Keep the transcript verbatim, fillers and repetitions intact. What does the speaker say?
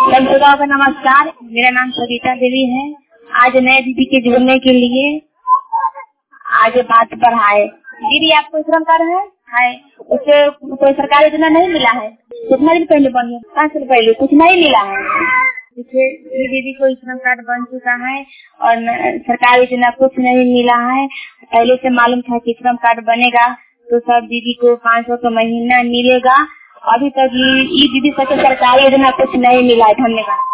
सब श्रोताओं को नमस्कार। मेरा नाम सविता देवी है। आज नए दीदी के जुड़ने के लिए आज बात पर आए। दीदी आपको श्रम कार्ड है? है। उससे कोई सरकारी योजना नहीं मिला है? कितना दिन पहले बनी है? पाँच साल पहले कुछ नहीं मिला है। देखिए दीदी को श्रम कार्ड बन चुका है और सरकारी योजना कुछ नहीं मिला है। पहले से मालूम था कि श्रम कार्ड बनेगा तो सब दीदी को पाँच सौ का महीना मिलेगा। अभी तक ये दीदी से सरकारी योजना कुछ नहीं मिला है। धन्यवाद।